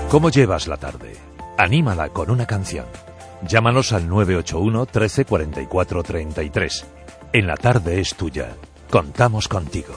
¿Cómo llevas la tarde? Anímala con una canción. Llámanos al 981 13 44 33. En la tarde es tuya. Contamos contigo.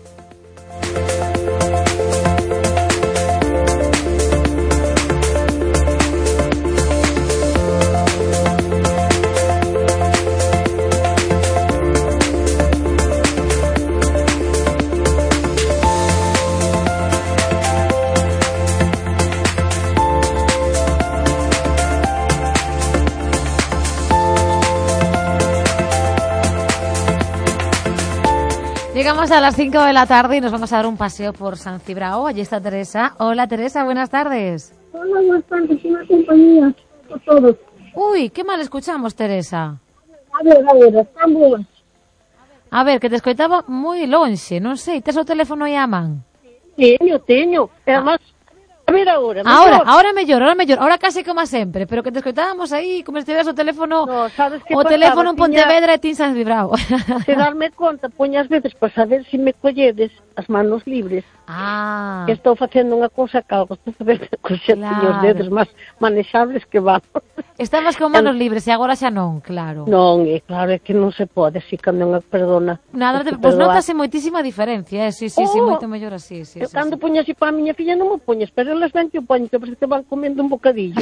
Llegamos a las 5 de la tarde y nos vamos a dar un paseo por San Cibrao. Allí está Teresa. Hola, Teresa, buenas tardes. Hola, buenas tardes, una compañía por todos. Uy, qué mal escuchamos, Teresa. A ver, están boas. A ver, que te escoitaba moi lonxe, non sei, tes o teléfono aí á man? Teño. Además, a ver agora. Ahora mellor. Ahora casi como sempre, pero que te escoitábamos aí como se estiveras o teléfono. No, sabes que o pasaba? teléfono en Pontevedra e ti en San Cibrao. Se darme conta, poñas veces para saber se me colledes as manos libres. Ah. Que estou facendo unha cousa que algo, estou sabendo que xa teño os dedos máis manexables que vamos. Estabas con manos libres e agora xa non, claro. Non, claro, é que non se pode, así cando unha perdona. Nada, pois notase moitísima diferencia, sí, moito mellor así, sí. Eu cando poño así para a miña filla non me poñes, pero elas ven que o poño, que parece que van comendo un bocadillo.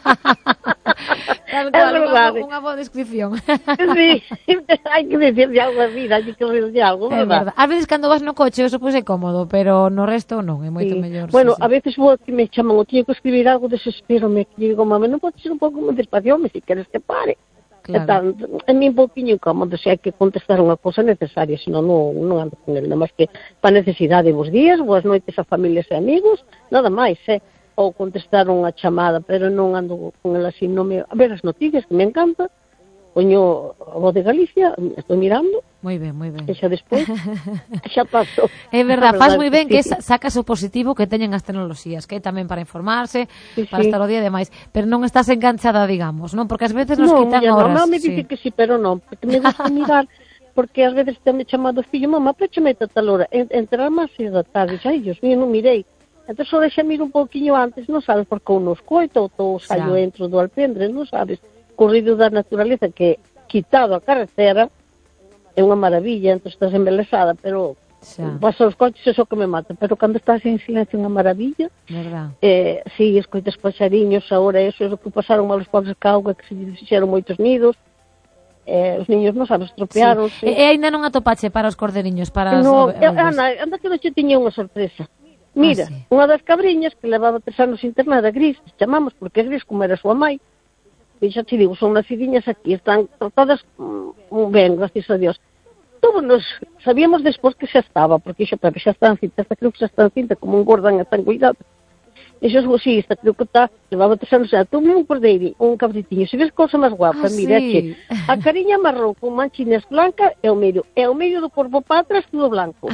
Tal cual, unha boa descripción. Sí, hai que decirle algo a vida, hai que decirle algo, verdad? A veces cando vas no coche, eso pois é cómodo, pero no resto non, é moito mellor. Bueno, a veces vou que me chaman, o tiño que escribir algo, desespero-me, que digo, mame, non pode ser un pouco máis despacio, se queres que pare. Claro. A mí un pouquinho incómodo, se hai que contestar unha cousa necesaria, senón non ando con ele, nada máis que para necesidade, bos días, boas noites a familias e amigos, nada máis, ou contestar unha chamada, pero non ando con ele así, non me... A ver as noticias, que me encanta, poño a Voz de Galicia, estou mirando. Moi ben. E xa despois, xa paso. É verdad, faz moi ben que sacas o positivo que teñen as tecnoloxías, que é tamén para informarse, para estar o día de máis, pero non estás enganchada, digamos, non? Porque ás veces nos quitan horas. Non, me dice que sí, pero non, porque me gusta mirar, porque ás veces te me chamado o fillo, mamá, péchame a tal hora, entrar máis da tarde, xa, Dios mío, non mirei. Entón, só deixa miro un pouquinho antes, non sabes, porque eu non escoito, ou saio entro do alpendre, non sabes, corrido da naturaleza, que quitado a carretera, é unha maravilla, entón estás embelesada, pero paso os coches, eso que me mata, pero cando estás en silencio, unha maravilla. Verdad. Si, escoitas paxariños, agora eso é o que pasaron malos pobres ca auga, que se fixeron moitos nidos, os niños, non sabes, estropearon. E ainda non atopache para os corderiños, para No, anda que non che tiña unha sorpresa. Mira, unha das cabriñas que levaba 3 anos internada, Gris, chamamos, porque é Gris como era a súa mai, e xa te digo, son nacidiñas aquí, están tratadas ben, gracias a Dios. Todos sabíamos despois que xa estaba, porque xa están cinta, esta creo que xa están cinta, como engordan e tan cuidado. E xa sí, esta creo que está, levaba 3 anos, xa, tuve un cordeiro, un cabritinho, se ves cousa máis guapa, mira, che, a cariña marrón con manchinas blancas e o medio do corpo para atrás tudo blanco.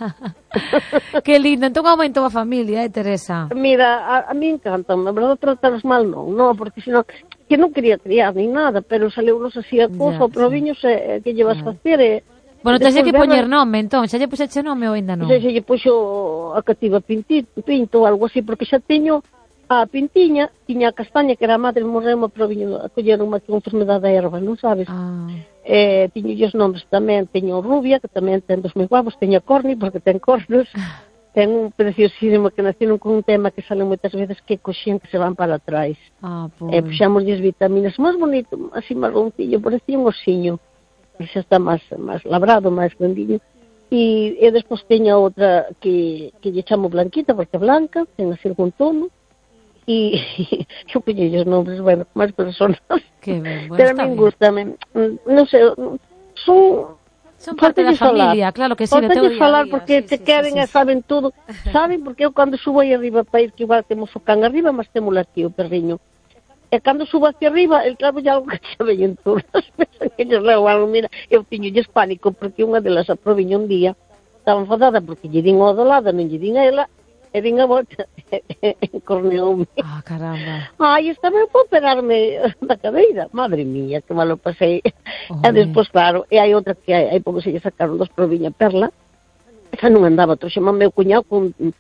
Que lindo, entón aumentou a familia, Teresa? Mira, a mí encanta, a verdade, trataros mal non, porque senón, que non quería criar nin nada, pero saleunos así a cousa, o proviños, que llevas a facer, Bueno, tens que poñer nome, entón, xa lle puxeche nome ou ainda non? Xa lle puxo a cativa Pinto ou algo así, porque xa teño a Pintiña, tiña a Castaña, que era a madre, morreu, pero viño a coller unha enfermedade da erva, non sabes? Tiño os nomes tamén, teño Rubia, que tamén ten dos moi guapos, teño a Corni, porque ten cornos, ten un preciosísimo que naciron con un tema que sale moitas veces, que coxían que se van para atrás. Puxámoslle vitaminas máis bonito, así marroncillo, parecía un osiño. Xa está máis labrado, máis grandiño. E despois teña outra que lle chamo Blanquita, porque é blanca, ten así algún tono, e eu poñei os nombres, bueno, máis personas. Que ben, bueno, pero a min gustame, non sei, son parte da familia, claro que sí, de teu día a día. Falar porque te queren e saben todo, saben, porque eu cando subo aí arriba para ir, que igual temos o can arriba, mas temos aquí o perriño. E cando subo hacia arriba, el clavo lle algo que che veñen todas, pensan que lles leo algo, mira, eu tiñolles pánico, porque unha delas aproviña un día, estaba enfadada porque lle din ao do lado, non lle din a ela, e din a volta, e corneoume. Caramba. Estaba eu para operarme da cadeira, madre mía, que malo pasei. E despois, claro, e hai outra que hai pouco se lle sacaron dos proviña Perla, esa non andaba, trouxe meu cuñado con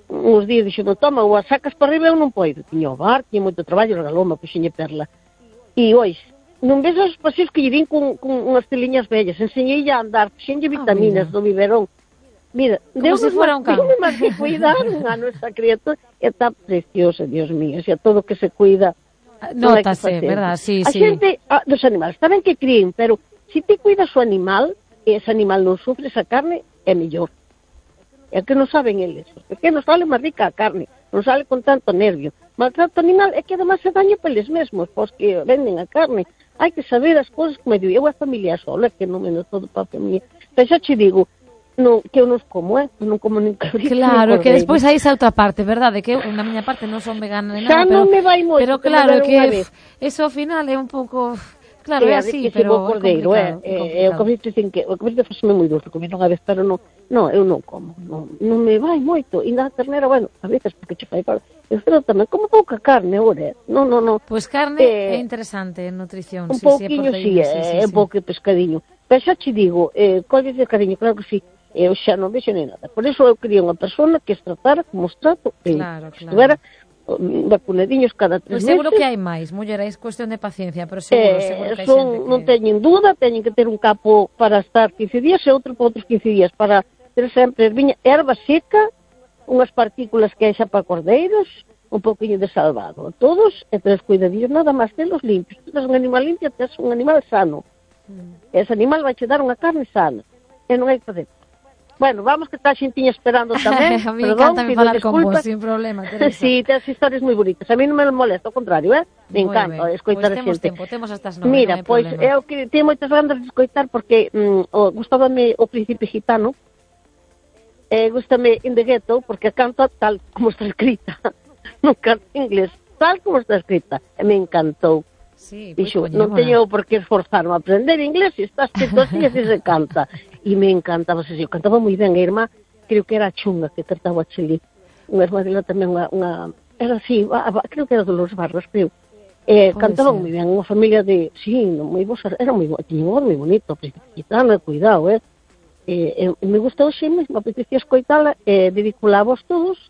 uns días dixo, non, toma, ou a sacas para arriba eu non poido. Tiña o bar, tiña moito traballo, regaloma, puxenlle perla. E, ois, non ves os paseos que lle vin con unhas teliñas vellas, enseñei a andar, puxenlle vitaminas do biberón. Mira, como se fuera un can. Máis que cuidaron a nuestra criatura, está preciosa, Dios mío, o sea, todo que se cuida. Nótase, verdad, sí, a xente, dos animales, está ben que críen, pero se ti cuidas o animal, e ese animal non sufre esa carne, é mellor. É que non saben eles, os pequenos sale máis rica a carne, non sale con tanto nervio. Maltrato animal é que además se daño peles mesmos, pois que venden a carne. Hai que saber as cousas como eu a familia sola, que non me no todo para a familia. Pero xa te digo, no, que eu non como, non como nin cabrito. Claro, que despois aí esa outra parte, verdade? Que eu, na miña parte, non son vegana ni nada, non me vai moito, pero claro, que eso ao final é un pouco... Claro, é así, pero é cordeiro, o cabrito dicen que o cabrito fáseme moi dulce, comi unha vez, pero non, eu non como, non me vai moito, e na ternera, bueno, a veces porque che fai para, eu tamén como pouca carne, ora, non. Pois carne é interesante en nutrición, un pouquiño, sí, un pouco pescadiño, pero xa che digo, colles de cariño, claro que sí, eu xa non vexo nem nada, por eso eu quería unha persona que os tratara como os trato, estuvera vacunadiños cada 3 meses. Seguro que hai máis, muller, é cuestión de paciencia, pero seguro que hai xente que... Non teñen dúda, teñen que ter un capo para estar 15 días e outro para outros 15 días, para ter sempre erva seca, unhas partículas que hai xa para cordeiros, un pouquinho de salvado. Todos, e 3 cuidadillos, nada máis telos limpios. Tu tens un animal limpio, tens un animal sano. Ese animal vai che dar unha carne sana, e non hai que fazer. Bueno, vamos que está a xintiña esperando tamén. A mí encanta me falar con vos, sin problema, Teresa. Sí, tens historias moi bonitas. A mí non me molesta, ao contrario, Me encanta escoitar a xente. Temos hasta as 9, Mira, pois, eu que teño moitas ganas de escoitar porque gustábame o Príncipe Gitano, gustame In the Ghetto, porque canta tal como está escrita. Non canta inglés, tal como está escrita. E me encantou. Sí, dixo, non teño por que esforzarme a aprender inglés, e está escrito así e se canta. E me encantaba, eu cantaba moi ben, a irmá, creo que era a Chunga, que cantaba a Cheli, unha irmá dela tamén, era así, creo que era Dolores Vargas, creo, cantaba moi ben, unha familia de, moi vos, era moi bonito, tiña un voz moi bonito, Gitano, cuidado, me gustou xe mesmo, apetecía escoitala, dedicula a vos todos,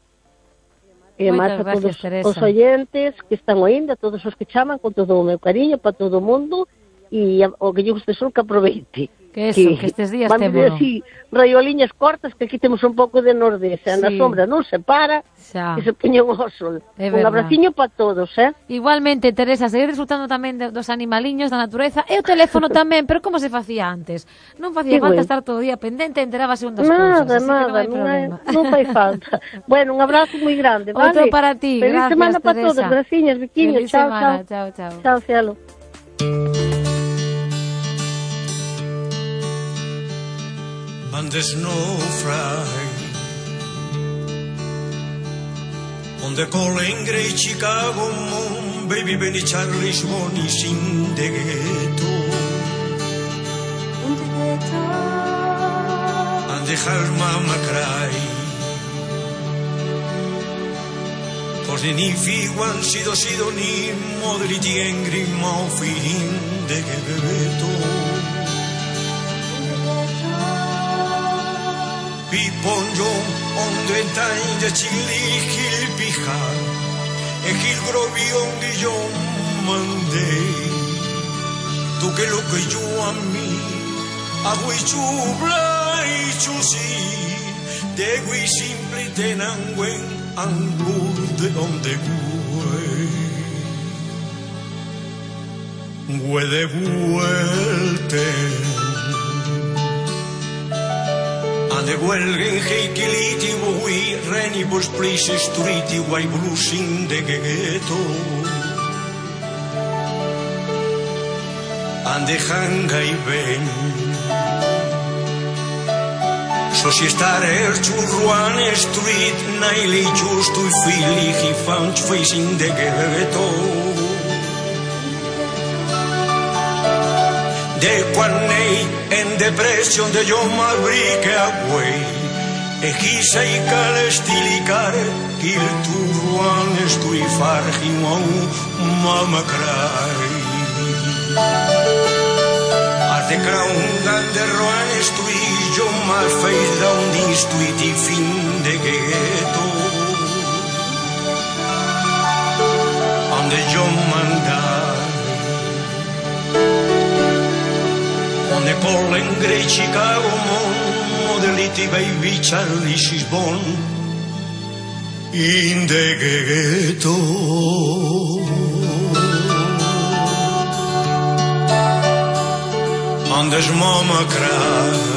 e máis a todos os oyentes que están oindo, a todos os que chaman, con todo o meu cariño, para todo o mundo, e o que lle guste son que aproveite. Que eso, que estes días temos. Vamos así, raioliñas cortas, que aquí temos un pouco de nordés, na sombra non se para, que se poñen ao sol. Un abraciño para todos, Igualmente, Teresa, seguir disfrutando tamén dos animaliños, da natureza, e o teléfono tamén, pero como se facía antes? Non facía falta estar todo o día pendente, enterábase un das cousas. Nada, non fai falta. Bueno, un abrazo moi grande, vale? Outro para ti, gracias, Teresa. Feliz semana para todos, graciñas, biquiños, chao. Chao, cielo. And the snow fry on the calling great Chicago moon, baby Benny Charlie's one is in the ghetto, and the her mama cry, cause the nifi one sido ni modriti angry mouth in the ghetto. Piponjo on the time the chili hill pija e hill grovion de John Monday tu que lo que yo a mí agui chubla y chusi de gui simple tenanguen angur de donde güey de vuelte de huelgen heikiliti bui reni bus please street wai blusin de ghetto ande hanga i ben so si stare churruan street naili justo i fili he found facing de ghetto de quannei en depression de yo malbrique away e chisa i cale stilicare il turuan stui farhi mama cry at the ground and the ruan stui yo mal face down this tweety fin de ghetto Polen, Grey, Chicago, Modelity, Baby, Charlie, Sisbon, in the ghetto. And his mama cried.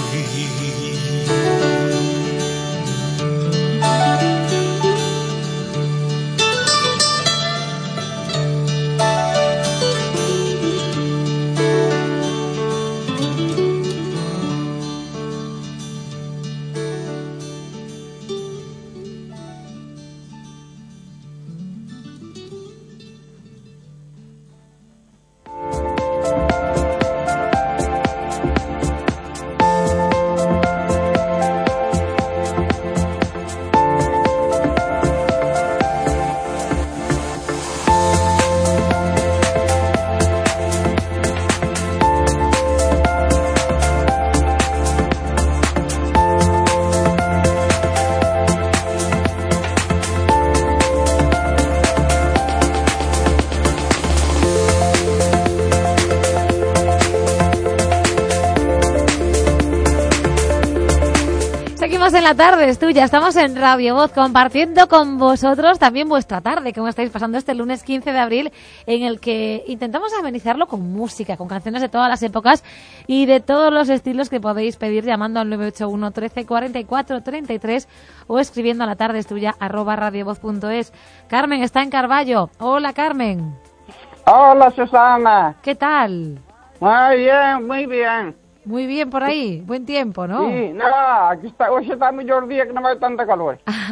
En la tarde es tuya, estamos en Radio Voz compartiendo con vosotros también vuestra tarde, cómo estáis pasando este lunes 15 de abril, en el que intentamos amenizarlo con música, con canciones de todas las épocas y de todos los estilos que podéis pedir llamando al 981 13 44 33 o escribiendo a la tarde es tuya @radiovoz.es. Carmen está en Carballo. Hola, Carmen. Hola, Susana. ¿Qué tal? Muy bien, muy bien. Muy bien por aí, buen tiempo, ¿no? Sí, no, aquí está, hoxe está mellor día que non vai tanta calor.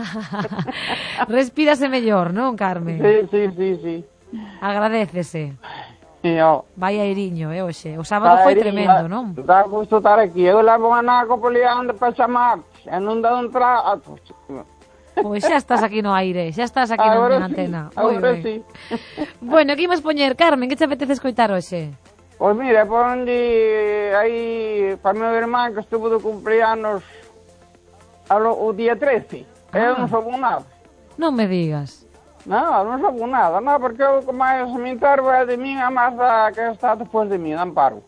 Respírase mellor, non, Carmen? Sí. Agradécese. Sí, ó. Vai airiño, hoxe. O sábado foi tremendo, non? Dá gusto estar aquí. Eu levo a naco poliando para chamar, e non dá un trato. Pois xa estás aquí no aire, xa estás aquí na antena. Agora sí. Bueno, que imos poñer, Carmen? Que te apetece escoitar hoxe? Pois mira, ponlle aí para meu irmán que estuvo de cumpleanos o día 13. Eu non soubo nada. Non me digas. Non soubo nada, porque eu máis me entervo é de min a máis da que está despois de min, Amparo.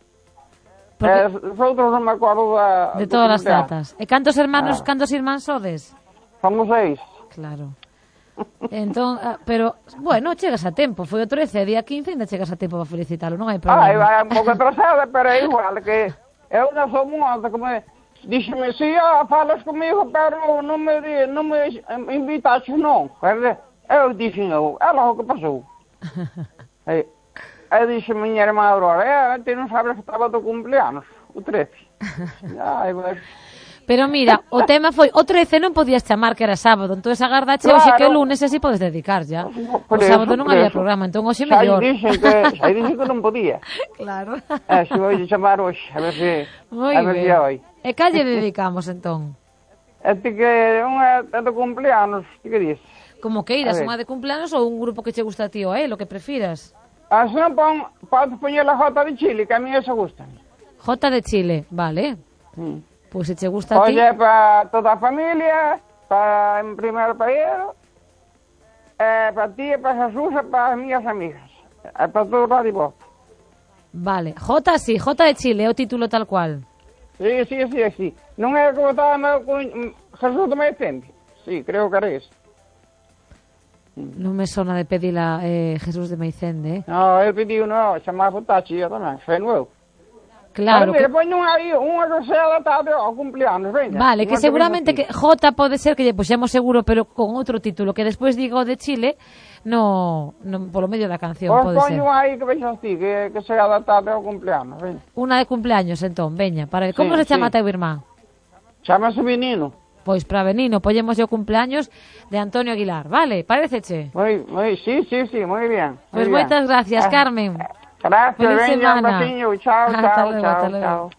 Os outros non me acordo de todas as datas. E cantos irmáns sodes? Somos 6. Claro. Entón, pero, bueno, chegas a tempo. Foi o 13, día 15, ainda chegas a tempo para felicitalo, non hai problema. Vai un pouco atrasada, pero é igual, que eu non sou moza, como díxeme, si, falas comigo, pero non me invitaste, non. Eu dixen, é logo que pasou. Aí dixe miña irmá Aurora, ti non sabes que estaba do cumpleanos, o 13. Pero mira, o tema foi o 13 non podías chamar que era sábado, entón agardache hoxe que é lunes e así podes dedicar ya. O sábado non había programa, entón hoxe mellor. Xa dixen que non podía. Claro. Se vou chamar hoxe, a ver se hoy. E calle dedicamos entón? Este que unha é do cumpleanos, que dices? Como que irás, unha de cumpleanos ou un grupo que che gusta a ti ou a él, o que prefiras? Así non podes poñer a Jota de Chile, que a mí eso gusta. Jota de Chile, vale. Pois se che gusta a ti... Oye, para toda a familia, para en primeiro país, para ti e para Jesús e para as miñas amigas. E para todo o Radio Voz. Vale, Jota de Chile, é o título tal cual. Sí. Non é como estaba Jesús de Maicende? Sí, creo que era ese. Non me sona de pedir a Jesús de Maicende, No, eu pedi chamar Fotachi tamén, foi nuevo. Claro. Mira, poño aí unha que sea adaptada ao cumpleanos, veña. Vale, que seguramente que J pode ser que lle puxemos seguro, pero con outro título, que despois digo de Chile, no polo medio da canción, pode ser. Poño aí que vexas ti, que sea adaptada ao cumpleanos, veña. Unha de cumpleaños, entón, veña. Como se chama teu irmán? Chámase Benino. Pois para Benino, poñemos o cumpleaños de Antonio Aguilar, vale? Paréceche? Sí, moi bien. Pois moitas gracias, Carmen. Gracias, venga, un patiño, chao. Hasta luego.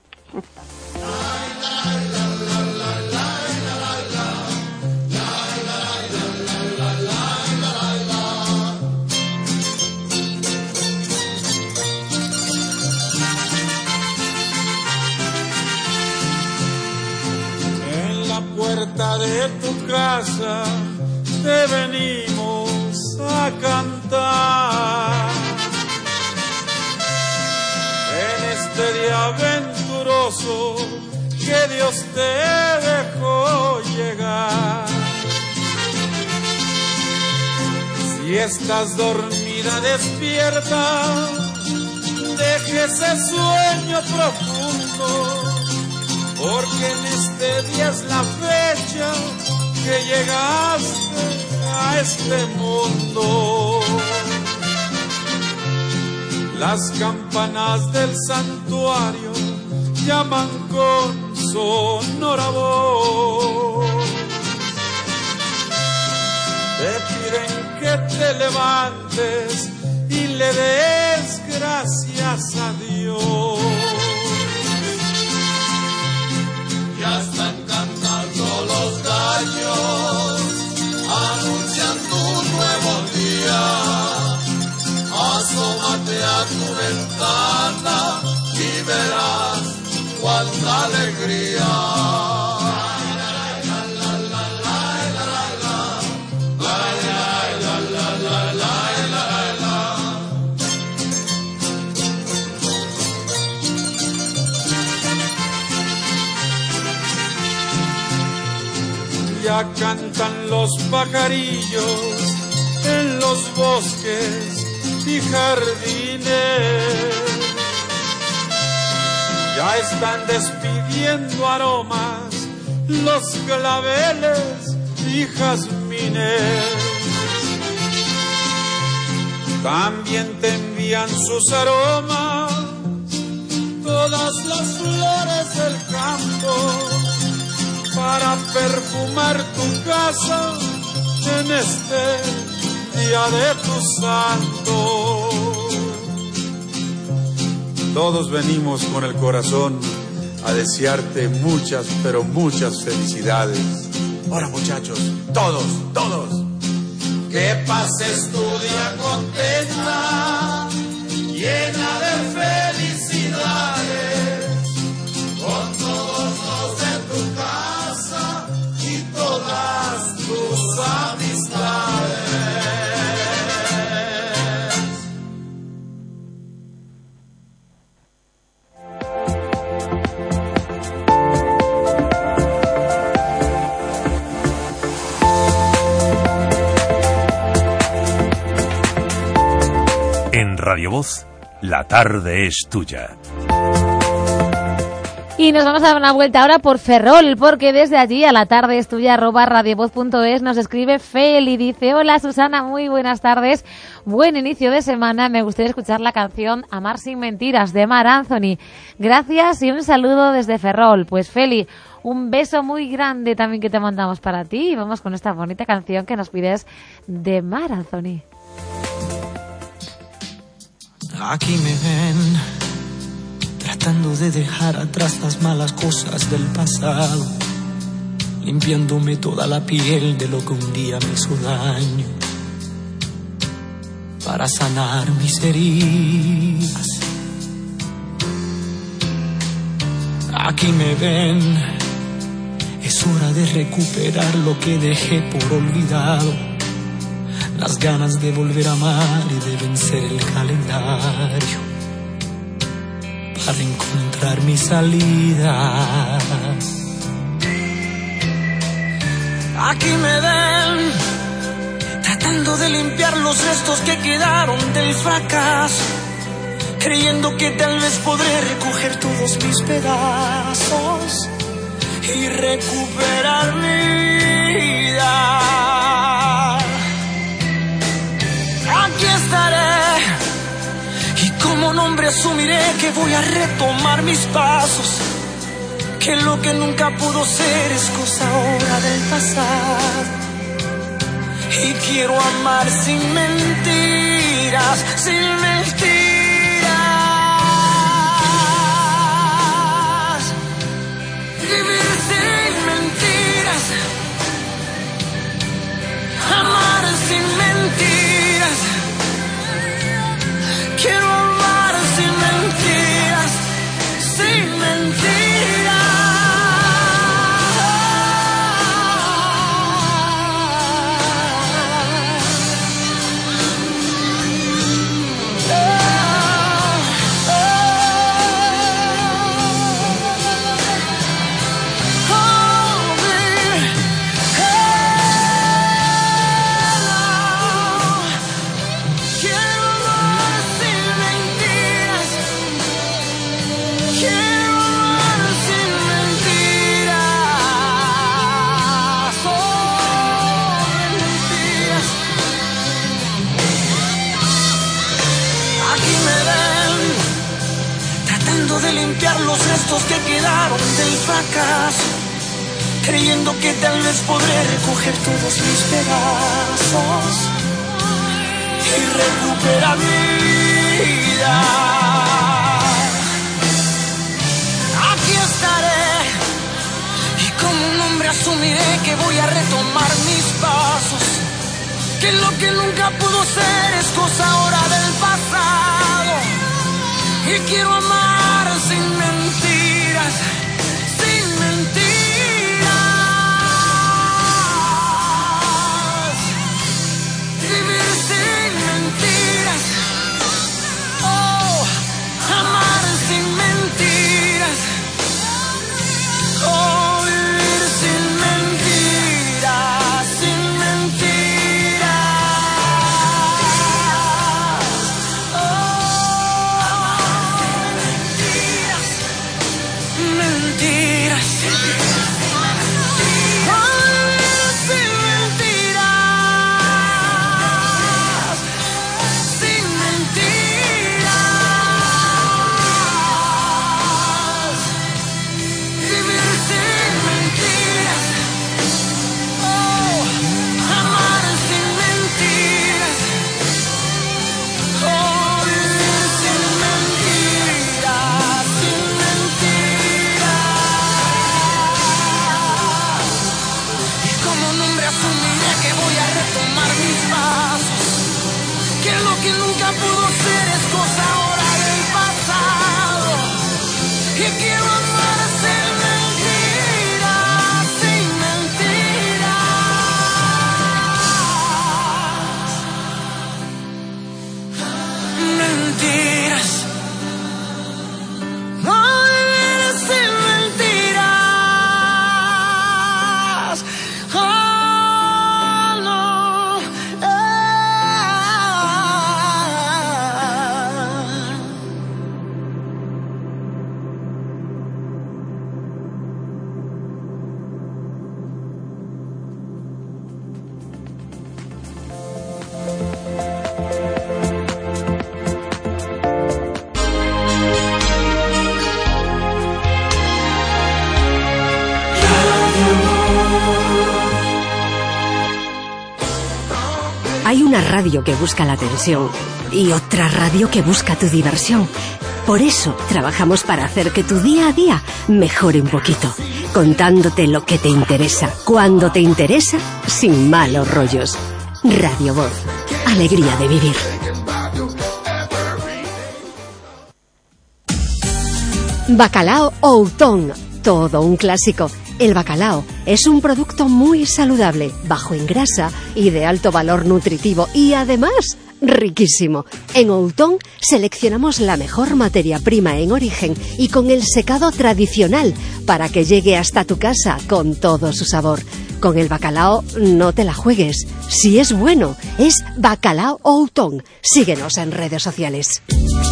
En la puerta de tu casa te venimos a cantar. En este día aventurero precioso que Dios te dejó llegar. Si estás dormida, despierta, deje ese sueño profundo, porque en este día es la fecha que llegaste a este mundo. Las campanas del santuario llaman con sonora voz. Te piden que te levantes y le des gracias a Dios. Ya están cantando los gallos, anunciando un nuevo día. Asómate a tu ventana y verás cuánta alegría. Ya cantan los pajarillos en los bosques y jardines. Ya están despidiendo aromas los claveles y jazmines. También te envían sus aromas todas las flores del campo, para perfumar tu casa en este día de tu santo. Todos venimos con el corazón a desearte muchas, pero muchas felicidades. Ahora, muchachos, todos, que pases tu día contenta, llena de felicidades, con todos los de tu casa y todas tus amistades. En Radio Voz, la tarde es tuya. Y nos vamos a dar una vuelta ahora por Ferrol, porque desde allí a la tarde es tuya @radiovoz.es nos escribe Feli, dice: hola Susana, muy buenas tardes, buen inicio de semana, me gustaría escuchar la canción Amar sin mentiras de Mar Anthony. Gracias y un saludo desde Ferrol. Pues Feli, un beso muy grande también que te mandamos para ti y vamos con esta bonita canción que nos pides de Mar Anthony. Aquí me ven, tratando de dejar atrás las malas cosas del pasado, limpiándome toda la piel de lo que un día me hizo daño, para sanar mis heridas. Aquí me ven, es hora de recuperar lo que dejé por olvidado, las ganas de volver a amar y de vencer el calendario, para encontrar mi salida. Aquí me ven, tratando de limpiar los restos que quedaron del fracaso, creyendo que tal vez podré recoger todos mis pedazos y recuperar mi vida. Aquí estaré y como nombre asumiré que voy a retomar mis pasos, que lo que nunca pudo ser es cosa ahora del pasado. Y quiero amar sin mentiras, sin mentiras. Vivir sin mentiras, amar sin mentiras. Quiero amar sin mentiras, sin mentiras. los restos que quedaron del fracaso, creyendo que tal vez podré recoger todos mis pedazos y recuperar mi vida. Aquí estaré y como un hombre asumiré que voy a retomar mis pasos, que lo que nunca pudo ser es cosa ahora del pasado, y quiero amar sin mentiras, sin mentiras. Amar sin mentiras, oh, vivir sin mentiras, sin mentiras, oh, mentiras, mentiras, oh, vivir sin mentiras, sin mentiras. Que nunca pudo ser es cosa ahora del pasado, y quiero amar sin mentiras, sin mentiras, mentiras, no vivir sin mentiras, oh, no. Hay una radio que busca la atención y otra radio que busca tu diversión. Por eso trabajamos para hacer que tu día a día mejore un poquito, contándote lo que te interesa, cuando te interesa, sin malos rollos. Radio Voz, alegría de vivir. Bacalao Outón, todo un clásico. El bacalao es un producto muy saludable, bajo en grasa y de alto valor nutritivo y además riquísimo. En Outón seleccionamos la mejor materia prima en origen y con el secado tradicional para que llegue hasta tu casa con todo su sabor. Con el bacalao no te la juegues. Si es bueno, es Bacalao Outón. Síguenos en redes sociales.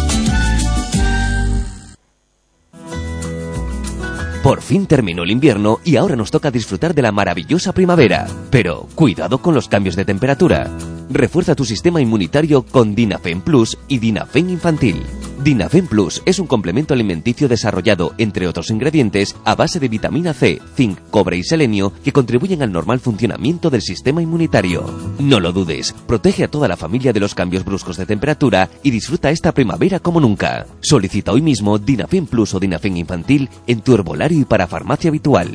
Por fin terminó el invierno y ahora nos toca disfrutar de la maravillosa primavera. Pero cuidado con los cambios de temperatura. Refuerza tu sistema inmunitario con Dinafen Plus y Dinafen Infantil. Dinafen Plus es un complemento alimenticio desarrollado, entre otros ingredientes, a base de vitamina C, zinc, cobre y selenio que contribuyen al normal funcionamiento del sistema inmunitario. No lo dudes, protege a toda la familia de los cambios bruscos de temperatura y disfruta esta primavera como nunca. Solicita hoy mismo Dinafen Plus o Dinafen Infantil en tu herbolario y para farmacia habitual.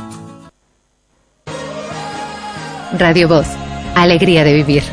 Radio Voz, alegría de vivir.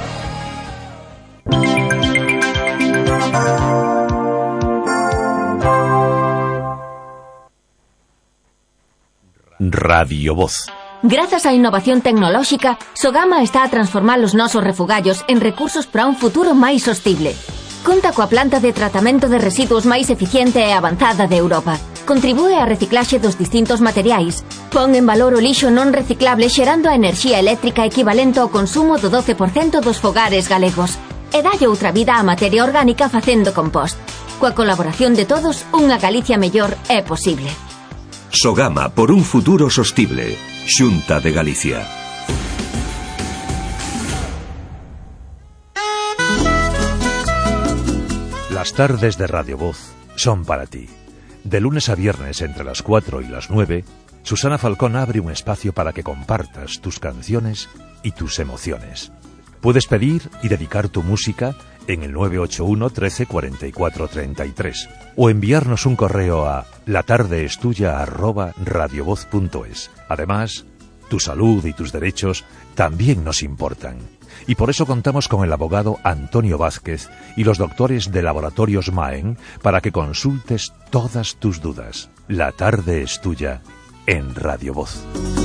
Radio Voz. Gracias a innovación tecnolóxica, Sogama está a transformar os nosos refugallos en recursos para un futuro máis sostible. Conta coa planta de tratamento de residuos máis eficiente e avanzada de Europa. Contribúe á reciclaxe dos distintos materiais. Pon en valor o lixo non reciclable xerando a enerxía eléctrica equivalente ao consumo do 12% dos fogares galegos. E dalle outra vida á materia orgánica facendo compost. Coa colaboración de todos, unha Galicia mellor é posible. Sogama por un futuro sostible. Xunta de Galicia. Las tardes de Radio Voz son para ti. De lunes a viernes entre las 4 y las 9, Susana Falcón abre un espacio para que compartas tus canciones y tus emociones. Puedes pedir y dedicar tu música en el 981 13 44 33 o enviarnos un correo a latardeestuya@radiovoz.es. Además, tu salud y tus derechos también nos importan. Y por eso contamos con el abogado Antonio Vázquez y los doctores de Laboratorios Maen para que consultes todas tus dudas. La tarde es tuya en Radio Voz.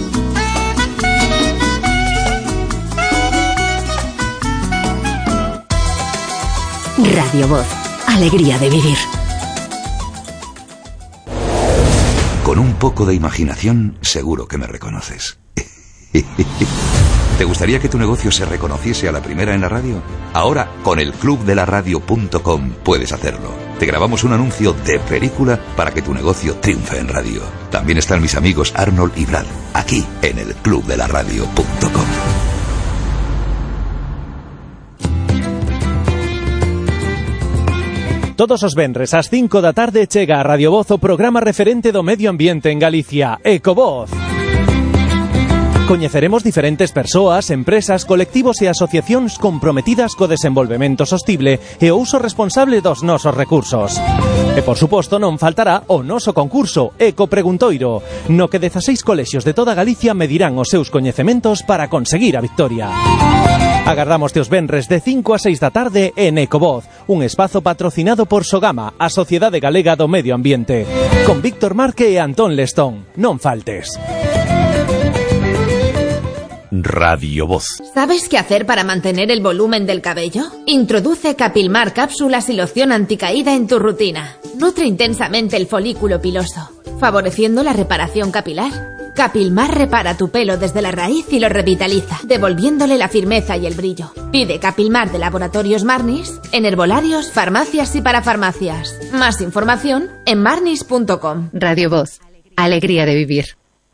Radio Voz, alegría de vivir. Con un poco de imaginación, seguro que me reconoces. ¿Te gustaría que tu negocio se reconociese a la primera en la radio? Ahora, con el clubdelaradio.com puedes hacerlo. Te grabamos un anuncio de película para que tu negocio triunfe en radio. También están mis amigos Arnold y Brad, aquí en el clubdelaradio.com. Todos os venres ás 5 da tarde chega a Radio Voz o programa referente do medio ambiente en Galicia, Ecovoz. Coñeceremos diferentes persoas, empresas, colectivos e asociacións comprometidas co desenvolvemento sostible e o uso responsable dos nosos recursos. E, por suposto, non faltará o noso concurso Eco Preguntoiro, no que 16 colexios de toda Galicia medirán os seus coñecementos para conseguir a victoria. Agardamos os venres de 5 a 6 da tarde en Ecovoz, un espazo patrocinado por Sogama, a Sociedade Galega do Medio Ambiente, con Víctor Marque e Antón Lestón. Non faltes. Radio Voz. ¿Sabes qué hacer para mantener el volumen del cabello? Introduce Capilmar cápsulas y loción anticaída en tu rutina. Nutre intensamente el folículo piloso, favoreciendo la reparación capilar. Capilmar repara tu pelo desde la raíz y lo revitaliza, devolviéndole la firmeza y el brillo. Pide Capilmar de Laboratorios Marnis en herbolarios, farmacias y parafarmacias. Más información en marnis.com. Radio Voz, alegría de vivir.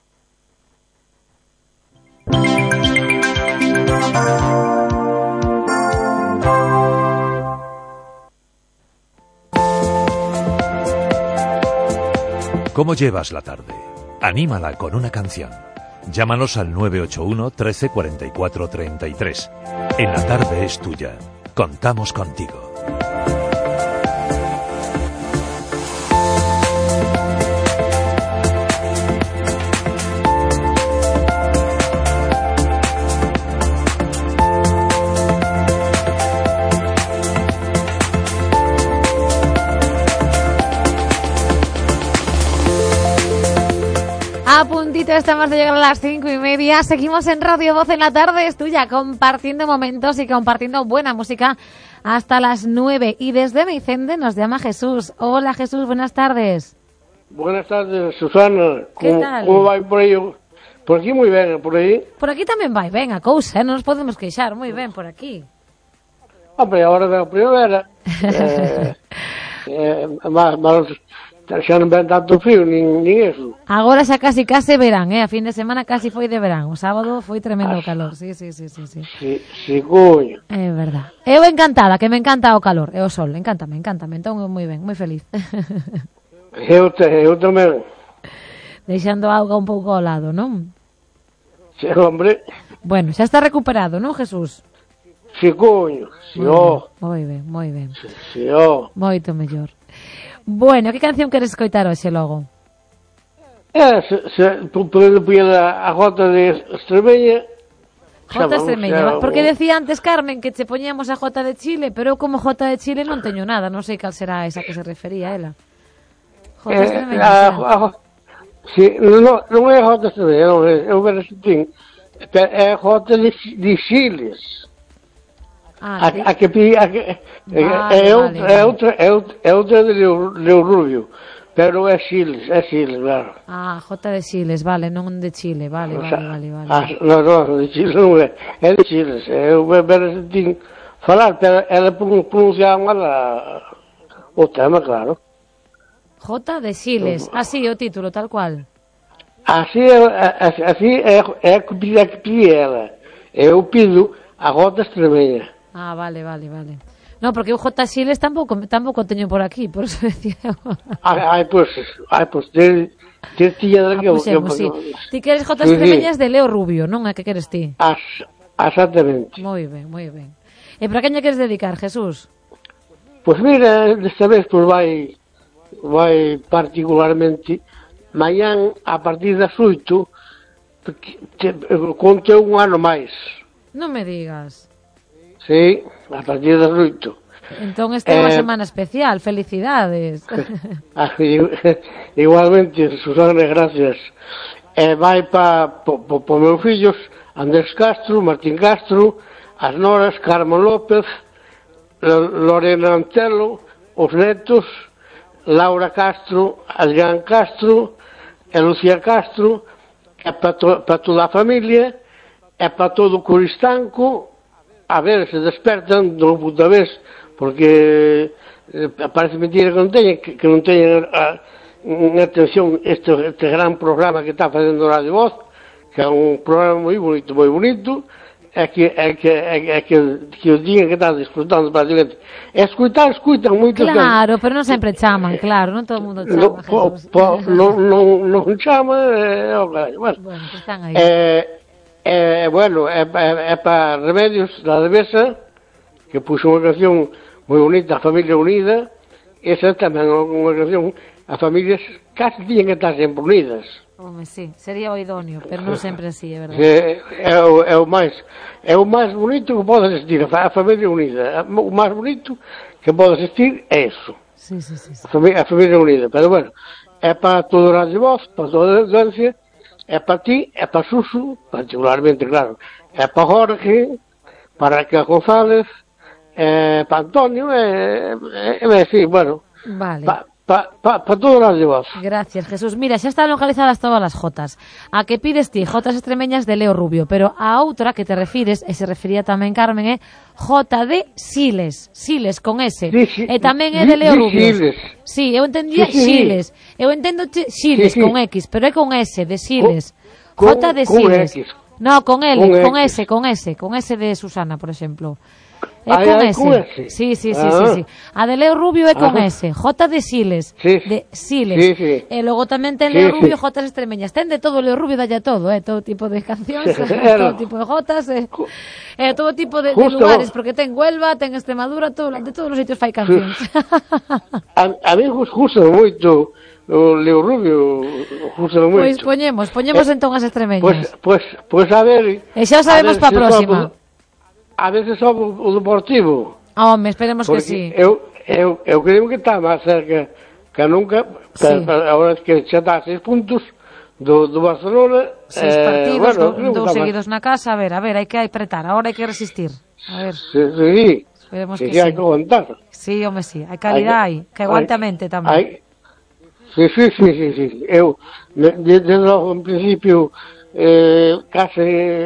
¿Cómo llevas la tarde? Anímala con una canción. Llámanos al 981 13 44 33. En la tarde es tuya. Contamos contigo. A puntito estamos de llegar a las 5:30. Seguimos en Radio Voz en la tarde es tuya, compartiendo momentos y compartiendo buena música hasta las 9. Y desde Meicende nos llama Jesús. Hola Jesús, buenas tardes. Buenas tardes, Susana. ¿Qué tal? ¿Cómo va por aí? Por aquí moi ben, por aí? Por aquí tamén vai ben a cousa, non nos podemos queixar, moi ben por aquí. Hombre, a hora da primavera. Mas xa non ven tanto frío, nin eso. Agora xa casi verán, a fin de semana casi foi de verán. O sábado foi tremendo o calor, sí. Sí, coño. É verdad. Eu encantada, que me encanta o calor, e o sol, encántame. Entón, moi ben, moi feliz. Eu tamén. Deixando a auga un pouco ao lado, non? Sí, hombre. Bueno, xa está recuperado, non, Jesús? Sí, coño. Sí, moi ben. Sí, Moito mellor. Bueno, que canción queres escoitar hoxe logo? Podendo poñer a Jota de Extremeña. Jota Extremeña, porque decía antes Carmen que che poñíamos a Jota de Chile, pero eu como Jota de Chile non teño nada, non sei cal será esa que se refería ela. Jota Extremeña. Sí, non é Jota Extremeña, non é o Berretín. É Jota de Chiles. É outra de Leo Rubio, pero é Chiles, claro. Jota de Chiles, vale, non de Chile, vale. Non, de Chile non é de Chiles, é o Berretín falar, pero ela pronunciaba mal o tema, claro. Jota de Chiles, así o título, tal cual. Así é que pide ela. Eu pido a Jota Extremeña. Vale. No, porque o J. Siles tampouco teño por aquí, por eso decía. Pois, tiña de que... Sí. Ti queres J. Estremeñas de Leo Rubio, non é que queres ti? Exactamente. Moi ben. E para quen lle queres dedicar, Jesús? Pois mira, desta vez vai particularmente mañán a partir das 8 conte un ano máis. Non me digas. Sí, a partir das 8. Entón esta é unha semana especial, felicidades. Igualmente, Susana, gracias. Vai para meus fillos Andrés Castro, Martín Castro, as noras Carmen López, Lorena Antelo, os netos Laura Castro, Adrián Castro e Lucía Castro, é para toda a familia, é para todo o Coristanco, a ver se despertan de unha puta vez, porque parece mentira que non teñen atención este gran programa que está facendo Radio Voz, que é un programa moi bonito, é que os digan que está disfrutando prácticamente. Escuitan moitos. Claro, pero non sempre chaman, claro, non todo o mundo chama. Non chama, bueno, que están aí. Bueno, é para Remedios da Devesa, que puxo unha canción moi bonita, A Familia Unida. Esa tamén é unha canción, as familias casi tiñen que estar sempre unidas. Home, sí, sería o idóneo, pero non sempre así, é verdade. É o máis bonito que pode existir, a familia unida. O máis bonito que pode existir é eso. Sí. A familia unida. Pero bueno, é para todo o Radio Voz, para toda a audiencia, é para ti, é para Suso, particularmente, claro. É para Jorge, para Raquel González, para Antonio, sí, bueno. Vale. Para todo o Radio Voz. Gracias, Jesús. Mira, xa están localizadas todas as jotas. A que pides ti, jotas extremeñas de Leo Rubio, pero a outra que te refires, e se refería tamén Carmen, é J de Siles, Siles con S. E tamén é de Leo Rubio. Sí, eu entendía Siles. Eu entendo Siles con X, pero é con S, de Siles. J de Siles. No, con L, con S de Susana, por exemplo. É con S. Sí. A de Leo Rubio é con S. J de Siles. De Siles. E logo tamén ten Leo Rubio Jotas Extremeñas. Ten de todo Leo Rubio, dalle todo, todo tipo de cancións, todo tipo de jotas, todo tipo de lugares, porque ten Huelva, ten Extremadura, de todos os sitios fai cancións. A mí gusta moito o Leo Rubio, gusta moito. Pois poñemos entón as extremeñas. Pois a ver... E xa o sabemos para a próxima. A veces só o Deportivo. Home, esperemos que sí. Eu creo que está máis cerca que nunca, agora que xa está a 6 puntos do Barcelona. 6 partidos, dous seguidos na casa, a ver, hai que apretar, agora hai que resistir. A ver. Sí. Esperemos que sí. Hai que aguantar. Sí, home, sí, hai calidad aí, que aguante a mente tamén. Sí. Eu, desde o principio, case...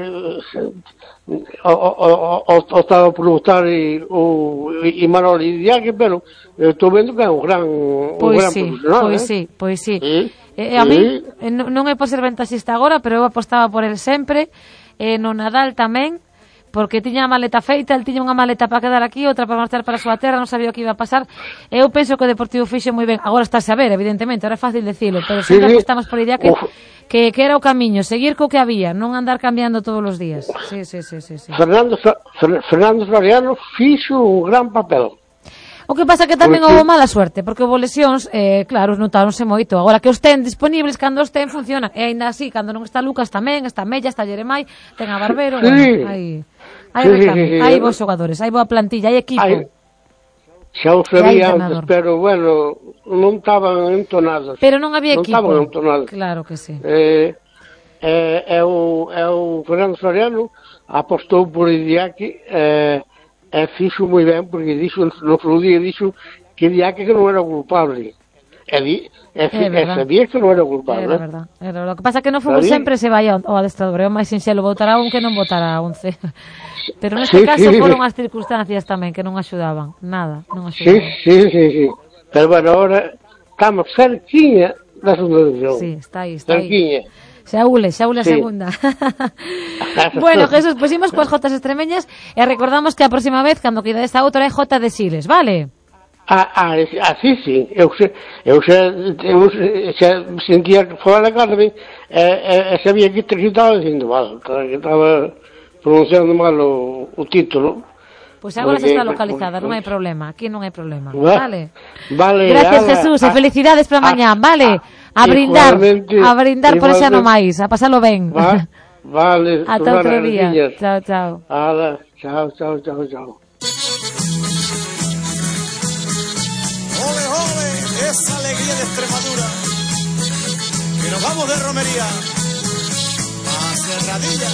o estaba por votar o Imanol Idiaque, pero estou vendo que é un gran profesional. Pois sí. A mí non é por ser ventaxista agora, pero eu apostaba por el sempre, no Nadal tamén, porque tiña a maleta feita, el tiña unha maleta para quedar aquí, outra para marchar para a súa terra, non sabía o que iba a pasar. Eu penso que o Deportivo fixo moi ben. Agora está a saber, evidentemente, ahora é fácil decirlo, pero sempre apostamos por Idiaque, que era o camiño, seguir co que había, non andar cambiando todos os días. Sí. Fernando Floriano fixo un gran papel. O que pasa que tamén houve mala suerte, porque houve lesións, claro, notáronse moito. Agora que os ten disponibles, cando os ten, funcionan. E ainda así, cando non está Lucas tamén, está Mella, está Jeremai, ten a Barbero, hai bons xogadores, hai boa plantilla, hai equipo. Xa o sabía antes, pero bueno, non estaban entonados. Pero non había equipo. Non estaban entonados. Claro que sí. O Fernando Floriano apostou por Idiaque, fixo moi ben, porque dixo, no outro día dixo que Idiaque que non era culpable. Sabía que non era culpable. Era verdad. O que pasa que no fútbol sempre se vai ao adestrador, é o máis sinxelo votar a un que non votar a 11. Pero neste caso foron as circunstancias tamén que non axudaban, nada, non axudaban. Sí. Pero bueno, agora estamos cerquiña da segunda división. Sí, está aí. Saúl a segunda. Bueno, Jesús, pues imos coas jotas extremeñas e recordamos que a próxima vez, cando queda esta outra, é jota de Siles, vale? Sí. Eu xa sentía que fora da carne e sabía que estaba dicindo mal, que estaba pronunciando mal o título. Pois agora se está localizada, non hai problema, aquí non hai problema, vale? Vale. Gracias, Jesús, e felicidades para mañá, vale? A brindar por ese ano máis, a pasalo ben. Vale. Ata outro día. Chao. Chao. Ole, ole, esa alegría de Extremadura, que nos vamos de romería a Serradilla.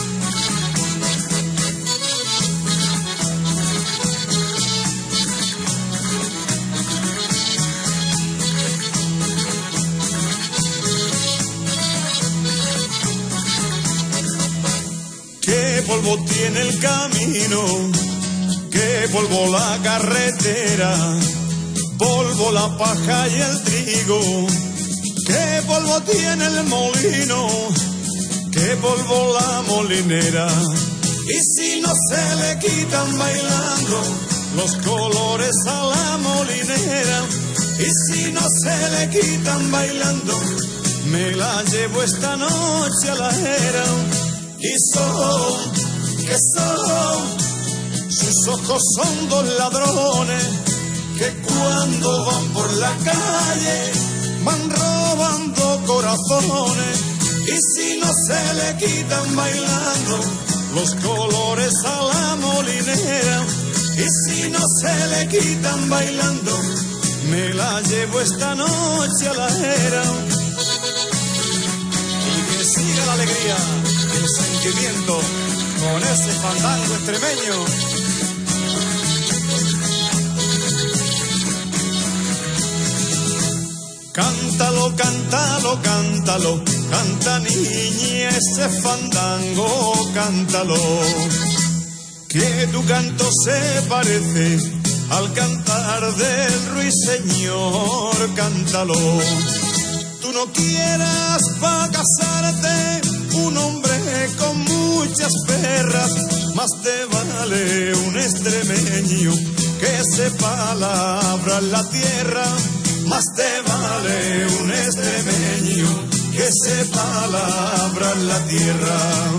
Qué polvo tiene el camino, qué polvo la carretera, polvo la paja y el trigo, qué polvo tiene el molino, qué polvo la molinera. Y si no se le quitan bailando los colores a la molinera, y si no se le quitan bailando, me la llevo esta noche a la era. Y que son, sus ojos son dos ladrones que cuando van por la calle van robando corazones. Y si no se le quitan bailando los colores a la molinera, y si no se le quitan bailando, me la llevo esta noche a la era. Y que siga la alegría, el sentimiento con ese fandango extremeño. Cántalo, cántalo, cántalo, canta niña ese fandango, cántalo. Que tu canto se parece al cantar del ruiseñor, cántalo. Tú no quieras pa' casarte un hombre con muchas perras, más te vale un extremeño que sepa labrar la tierra. Más te vale un extremeño que sepa labrar la tierra.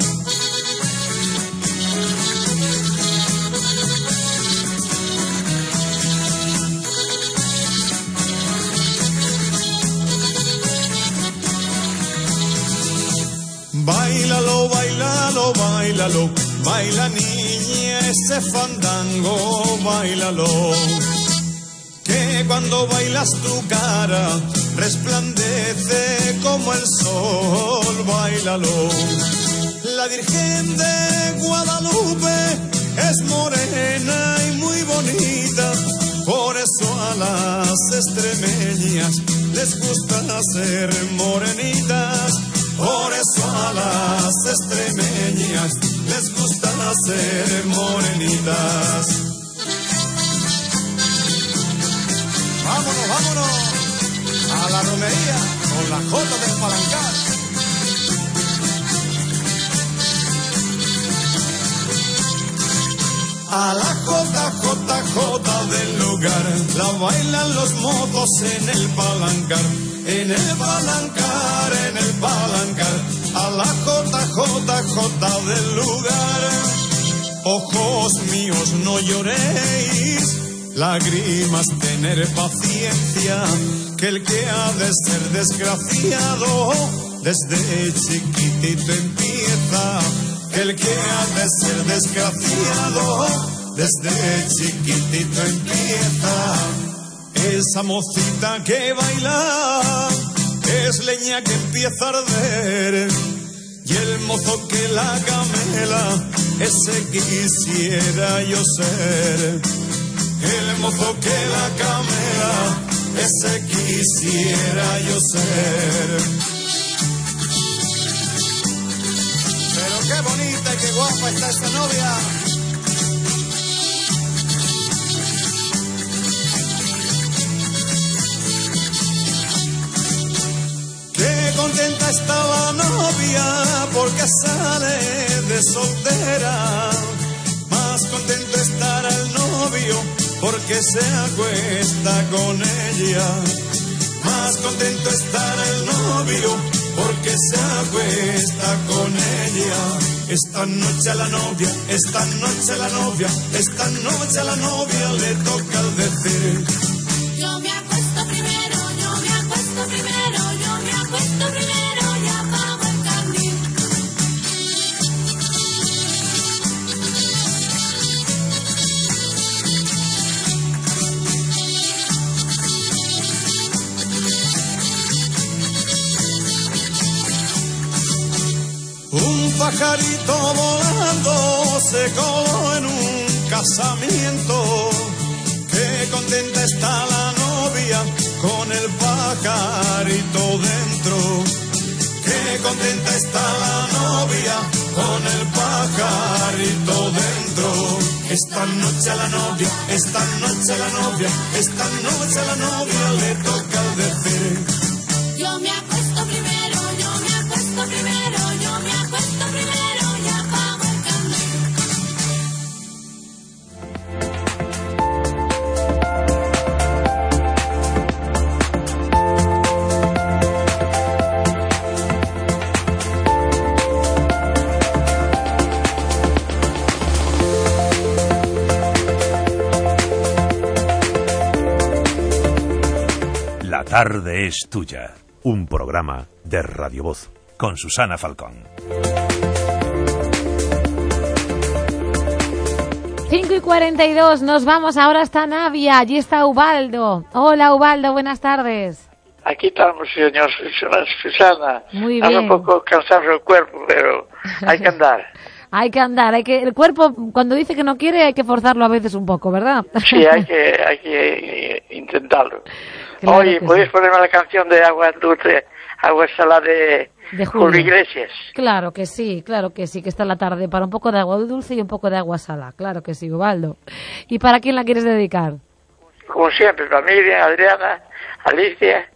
Báilalo, báilalo, báilalo, baila niña ese fandango, báilalo. Que cuando bailas tu cara resplandece como el sol, báilalo. La Virgen de Guadalupe es morena y muy bonita, por eso a las extremeñas les gusta ser morenitas. Por eso a las extremeñas les gusta ser morenitas. Vámonos, vámonos a la romería con la jota del Palancar. A la jota, jota, jota del lugar, la bailan los mozos en el Palancar. En el Palancar, en el Palancar, a la jota, jota, jota del lugar. Ojos míos, no lloréis, lágrimas, tener paciencia, que el que ha de ser desgraciado desde chiquitito empieza. Que el que ha de ser desgraciado desde chiquitito empieza. Esa mocita que baila es leña que empieza a arder, y el mozo que la camela, ese quisiera yo ser. El mozo que la camela, ese quisiera yo ser. Pero qué bonita y qué guapa está esta novia. Qué contenta está la novia novia porque sale de soltera. Más contento estará el novio porque se acuesta con ella. Más contento estará el novio porque se acuesta con ella. Esta noche a la novia, esta noche a la novia, esta noche a la novia le toca el decir: yo me acuesto primero, yo me acuesto primero, yo me acuesto primero y apago el candil. Un pajarito volando se coló en un casamiento. Qué contenta está la novia con el pajarito dentro. Qué contenta está la novia con el pajarito dentro. Esta noche a la novia, esta noche a la novia, esta noche a la novia le toca el decir: yo me acuesto primero, yo me acuesto primero, yo me acuesto primero y apago el candil. La tarde es tuya. Un programa de Radio Voz con Susana Falcón. 5:42, nos vamos ahora hasta Navia. Allí está Ubaldo. Hola Ubaldo, buenas tardes. Aquí estamos, señor Susana. Muy Ando bien. un poco cansado el cuerpo, pero hay que andar. Hay que andar, el cuerpo cuando dice que no quiere hay que forzarlo a veces un poco, ¿verdad? Sí, hay que intentarlo. Claro Oye, que ¿podéis sí. ponerme la canción de Agua Dulce, Agua Salada de Julio Iglesias? Claro que sí, que está la tarde para un poco de agua dulce y un poco de agua salada. Claro que sí, Ubaldo. ¿Y para quién la quieres dedicar? Como siempre, familia, Adriana, Alicia,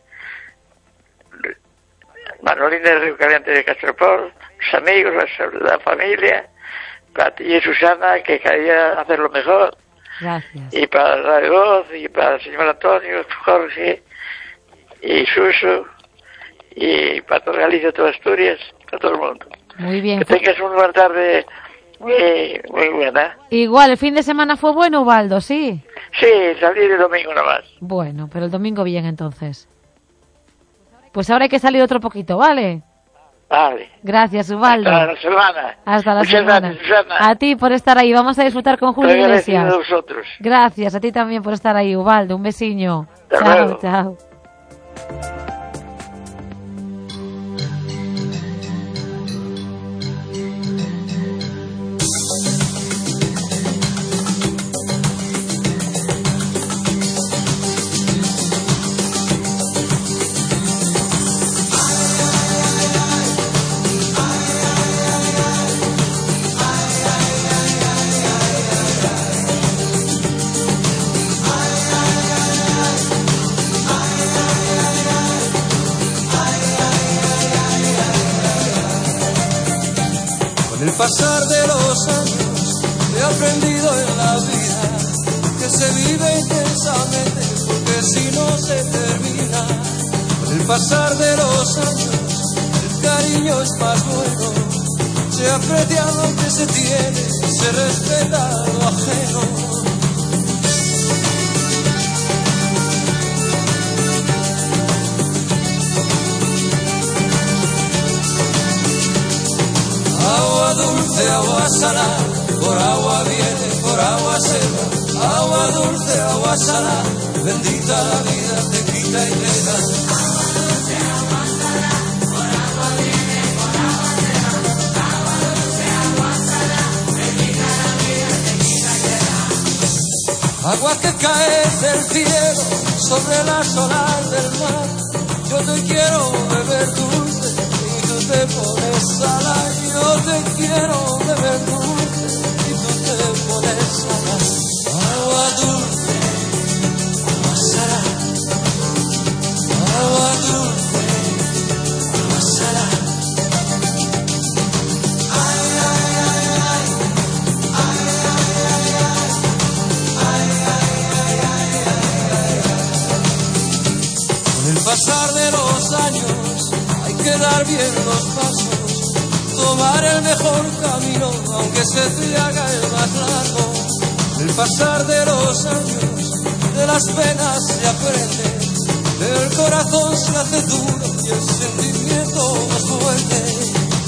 Manolina de Río Caliente de Castropol, los amigos, la familia, para ti y Susana, que quería hacerlo mejor. Gracias. Y para Radio Voz, y para el señor Antonio, Jorge, y Suso, y para toda Galicia, toda Asturias, para todo el mundo. Muy bien. Que tengas una buena tarde muy buena. Igual, el fin de semana fue bueno, Ubaldo, ¿sí? Sí, salí de domingo nomás. Bueno, pero el domingo bien entonces. Pues ahora hay que salir otro poquito, ¿vale? Vale. Gracias, Ubaldo. Hasta la semana. Hasta la Muchas semana. gracias, Susana. A ti por estar ahí. Vamos a disfrutar con Julio Estoy agradecido Iglesias. a vosotros. Gracias, a ti también por estar ahí, Ubaldo. Un besiño. Hasta Chao, luego. chao. Con el pasar de los años he aprendido en la vida que se vive intensamente porque si no se termina. Con el pasar de los años el cariño es más bueno, se aprecia lo que se tiene, se respeta lo ajeno. Agua dulce, agua salada, por agua viene, por agua se va. Agua dulce, agua salada, bendita la vida, te quita y te da. Agua dulce, agua salada, por agua viene, por agua se va. Agua dulce, agua salada, bendita la vida, te quita y te da. Agua que cae del cielo sobre las olas del mar. Yo te quiero beber dulce y tú te pones salada. Yo te quiero beber dulce y tú te pones salada. Agua dulce, agua salada. Agua dulce, agua salada. dar bien los pasos, tomar el mejor camino, aunque se te haga el más largo. El pasar de los años, de las penas se aprende, el corazón se hace duro y el sentimiento más fuerte.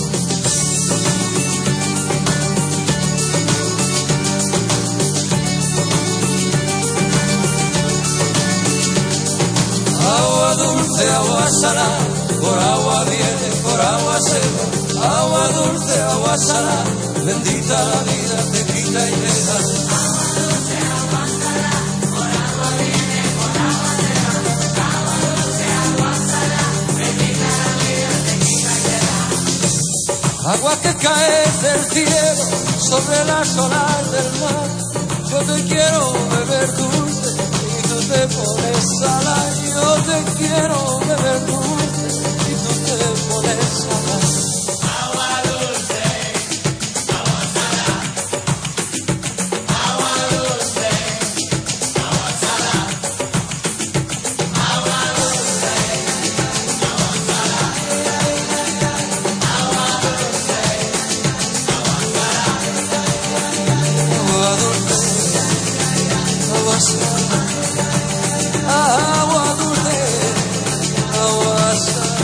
Agua dulce, agua salada, por agua viene, por agua se va. Agua dulce, agua salada, bendita la vida, te quita y te da. Agua dulce, agua salada, por agua viene, por agua se va. Agua dulce, agua salada, bendita la vida, te quita y te da. Agua que cae del cielo sobre las olas del mar. Yo te quiero beber dulce y tú te pones salada. Yo te quiero beber dulce y tú te pones salada. Agua dulce, agua salada. Agua dulce, agua salada. Agua dulce, agua salada. Agua dulce, agua salada. Agua dulce, agua salada. Agua dulce, agua salada.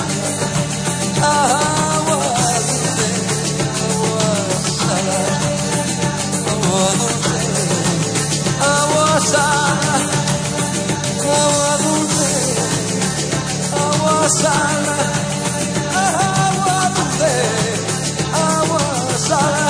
Agua dulce, agua salada. Agua dulce, agua salada. Agua dulce, agua salada. Agua dulce, agua salada.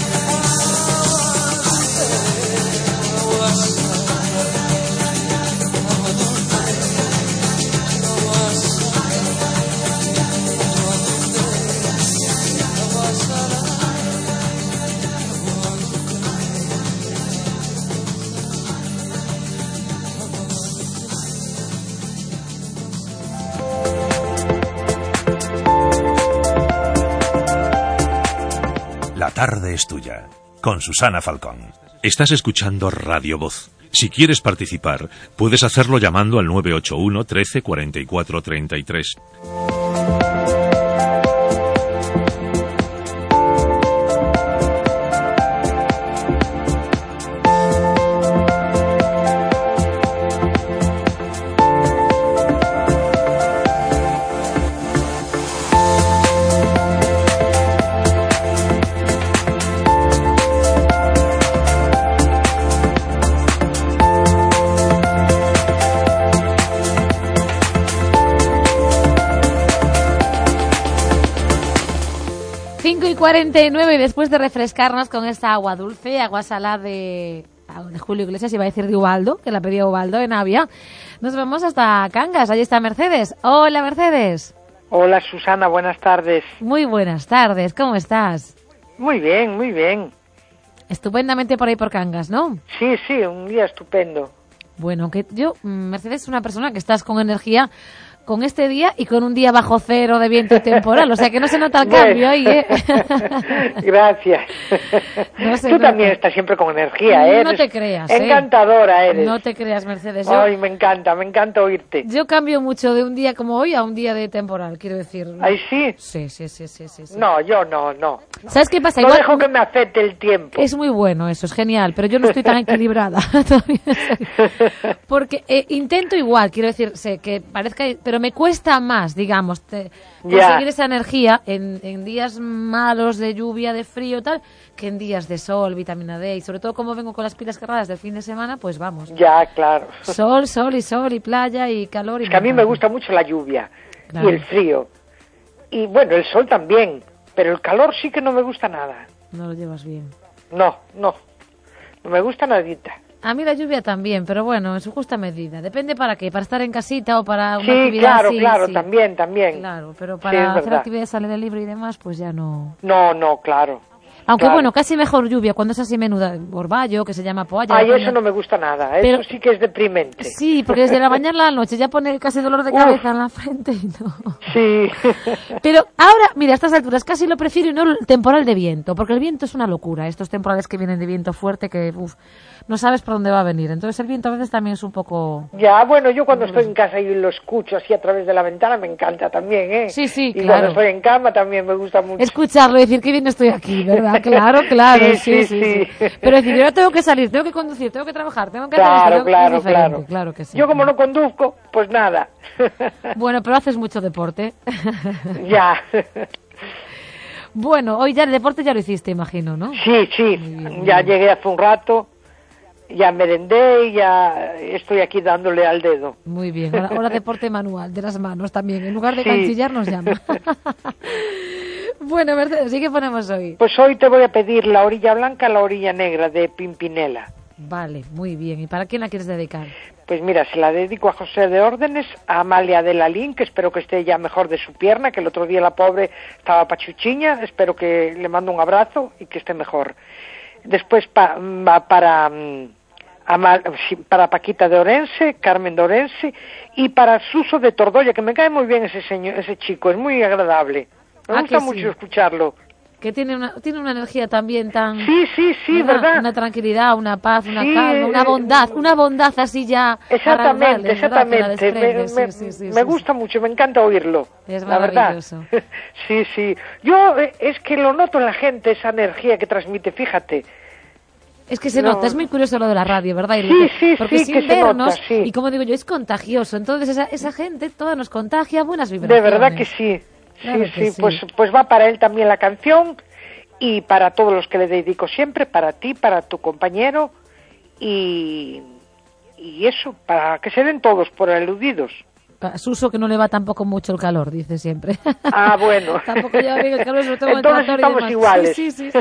La tarde es tuya, con Susana Falcón. Estás escuchando Radio Voz. Si quieres participar, puedes hacerlo llamando al 981 13 44 33. y 49 y después de refrescarnos con esta agua dulce, agua salada de Julio Iglesias, iba a decir de Ubaldo, que la pedía Ubaldo en Navia, nos vamos hasta Cangas. Ahí está Mercedes. Hola, Mercedes. Hola, Susana, buenas tardes. Muy buenas tardes, ¿cómo estás? Muy bien, muy bien. Estupendamente por ahí por Cangas, ¿no? Sí, sí, un día estupendo. Bueno, que yo, Mercedes, es una persona que estás con energía con este día y con un día bajo cero de viento y temporal, o sea que no se nota el cambio ahí, ¿eh? Gracias. No Tú también estás siempre con energía, ¿eh? No te creas, encantadora eres. No te creas, Mercedes. Ay, me encanta oírte. Yo cambio mucho de un día como hoy a un día de temporal, quiero decir. ¿Ay, sí? Sí. No, yo no. ¿Sabes qué pasa? No Igual, dejo que me afecte el tiempo. Es muy bueno eso, es genial, pero yo no estoy tan equilibrada. Porque intento igual, quiero decir, sé que parezca, pero me cuesta más, digamos, conseguir esa energía en días malos de lluvia, de frío, tal, que en días de sol, vitamina D, y sobre todo como vengo con las pilas cargadas del fin de semana, pues vamos. Ya, claro. Sol y playa y calor. Es que a mí me gusta mucho la lluvia y el frío. Y bueno, el sol también, pero el calor sí que no me gusta nada. No lo llevas bien. No me gusta nadita. A mí la lluvia también, pero bueno, en su justa medida. Depende para qué, para estar en casita o para una actividad así. Claro, también. Claro, pero para hacer actividades al aire libre y demás, pues ya no. No, claro. Aunque claro. bueno, casi mejor lluvia cuando es así menuda, orvallo, que se llama poalla. Ay, eso no me gusta nada, Pero- eso sí que es deprimente. Sí, porque desde la mañana a la noche ya pone casi dolor de cabeza en la frente y no. Sí. Pero ahora, mira, a estas alturas casi lo prefiero y no el temporal de viento, porque el viento es una locura. Estos temporales que vienen de viento fuerte que no sabes por dónde va a venir. Entonces el viento a veces también es un poco... Ya, bueno, yo cuando estoy en casa y lo escucho así a través de la ventana me encanta también, ¿eh? Sí, sí, y claro. cuando estoy en cama también me gusta mucho. Escucharlo y decir que bien estoy aquí, ¿verdad? Claro, claro, sí. Pero decir, yo tengo que salir, tengo que conducir, tengo que trabajar, tengo que hacer esto, tengo que- es diferente, claro que sí. Yo como no conduzco, pues nada. Bueno, pero haces mucho deporte. Ya. Bueno, hoy ya el deporte ya lo hiciste, imagino, ¿no? Sí, ya llegué hace un rato, ya merendé y ya estoy aquí dándole al dedo. Muy bien, ahora deporte manual, de las manos también, en lugar de Sí. canchillar nos llama. Bueno, Mercedes, ¿y qué ponemos hoy? Pues hoy te voy a pedir La orilla blanca, la orilla negra de Pimpinela. Vale, muy bien. ¿Y para quién la quieres dedicar? Pues mira, se la dedico a José de Órdenes, a Amalia de Lalín, que espero que esté ya mejor de su pierna, que el otro día la pobre estaba pachuchiña, espero que le mando un abrazo y que esté mejor. Después para Paquita de Orense, Carmen de Orense, y para Suso de Tordoya, que me cae muy bien ese chico, es muy agradable. Me gusta que sí. mucho escucharlo. Que tiene una energía también tan... Sí, ¿verdad? Una tranquilidad, una paz, una Sí, calma, una bondad así ya... Exactamente, exactamente. Me gusta mucho, me encanta oírlo. Es la maravilloso. verdad. Sí. Yo es que lo noto en la gente, esa energía que transmite, fíjate. Es que se No. nota, es muy curioso lo de la radio, ¿verdad? Porque sí, sin que se vernos, nota, sí. y como digo yo, es contagioso. Entonces esa gente toda nos contagia buenas vibraciones. De verdad que sí. Claro que sí. Pues va para él también la canción y para todos los que le dedico siempre, para ti, para tu compañero y eso, para que se den todos por aludidos. Suso, que no le va tampoco mucho el calor, dice siempre. Ah, bueno. Tampoco lleva bien el calor, sobre todo Entonces en el tractor y estamos demás. iguales. Sí.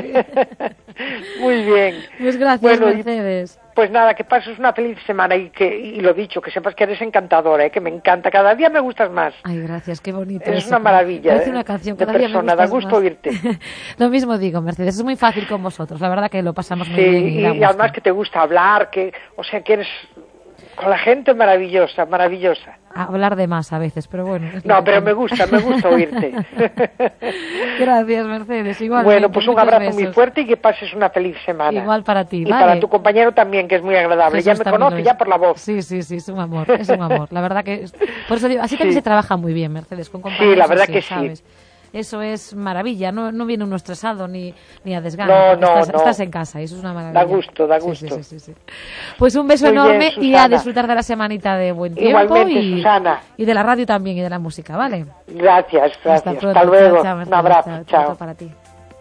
Muy bien. Pues gracias, Bueno, Mercedes. Pues nada, que pases una feliz semana y lo dicho, que sepas que eres encantadora, que me encanta, cada día me gustas más. Ay, gracias, qué bonito. Eres eso. una maravilla. Parece una canción, de cada día me persona, da gustas gusto más. oírte. Lo mismo digo, Mercedes, es muy fácil con vosotros, la verdad que lo pasamos muy Sí, bien. Y da y gusto. además que te gusta hablar, que eres con la gente maravillosa. Hablar de más a veces, pero bueno. es lo No, que pero tiene. me gusta oírte. Gracias, Mercedes, igual. Bueno, pues un abrazo muy fuerte y que pases una feliz semana. Igual para ti, Y vale. para tu compañero también, que es muy agradable. Jesús Ya me también conoce lo ya es. por la voz. Sí, es un amor, es un amor. La verdad que... Por eso digo, así también Sí. se trabaja muy bien, Mercedes, con compañeros Sí, la verdad así, que sí. ¿sabes? Eso es maravilla, no viene uno estresado ni a desgano. No, porque no, estás no. en casa y eso es una maravilla. Da gusto. Sí. Pues un beso Muy bien, enorme y a Susana. disfrutar de la semanita de buen tiempo Igualmente, y Susana. y de la radio también y de la música, ¿vale? Gracias. Hasta pronto. Hasta luego. Chao, Un Mercedes. abrazo. Chao. Para ti.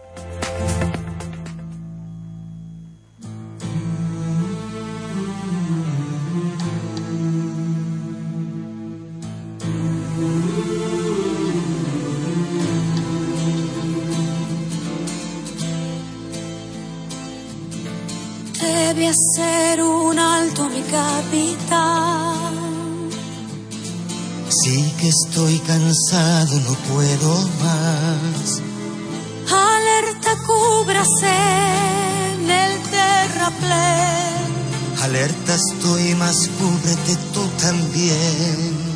Debe hacer un alto, mi capitán. Sí que estoy cansado, no puedo más. Alerta, cúbrase en el terraplén. Alerta estoy, más cúbrete tú también.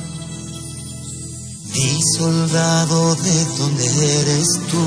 Di, soldado, ¿de dónde eres tú?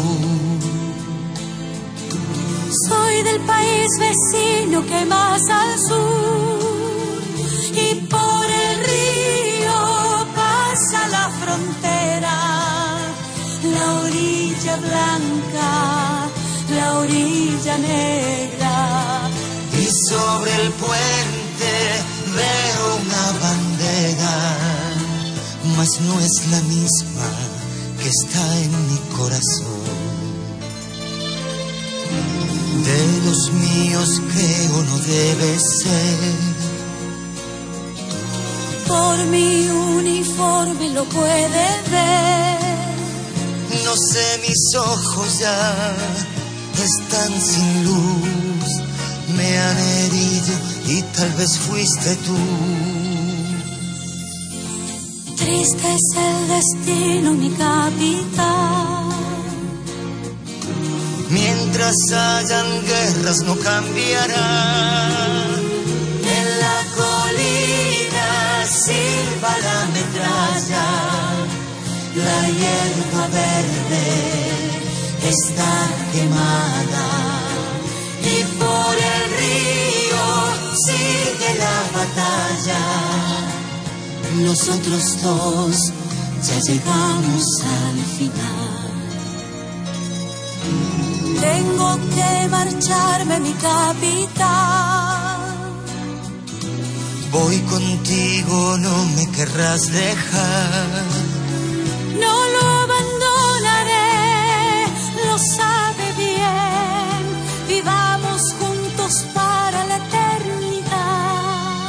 Soy del país vecino que más al sur, y por el río pasa la frontera, la orilla blanca, la orilla negra. Y sobre el puente veo una bandera, mas no es la misma que está en mi corazón. De los míos creo no debe ser. Por mi uniforme lo puede ver. No sé, mis ojos ya están sin luz. Me han herido y tal vez fuiste tú. Triste es el destino, mi capitán. Mientras mientras hayan guerras no cambiará. En la colina silba la metralla, la hierba verde está quemada y por el río sigue la batalla. Nosotros dos ya llegamos al final. Tengo que marcharme, mi capitán. Voy contigo, no me querrás dejar. No lo abandonaré, lo sabe bien. Vivamos juntos para la eternidad.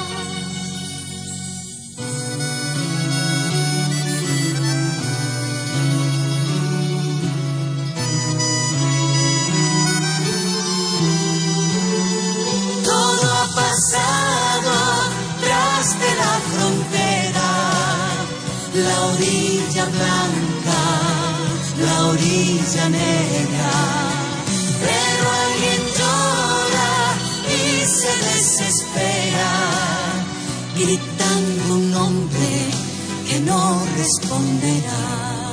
Todo ha pasado tras de la frontera, la orilla blanca, la orilla negra, pero alguien llora y se desespera, gritando un nombre que no responderá.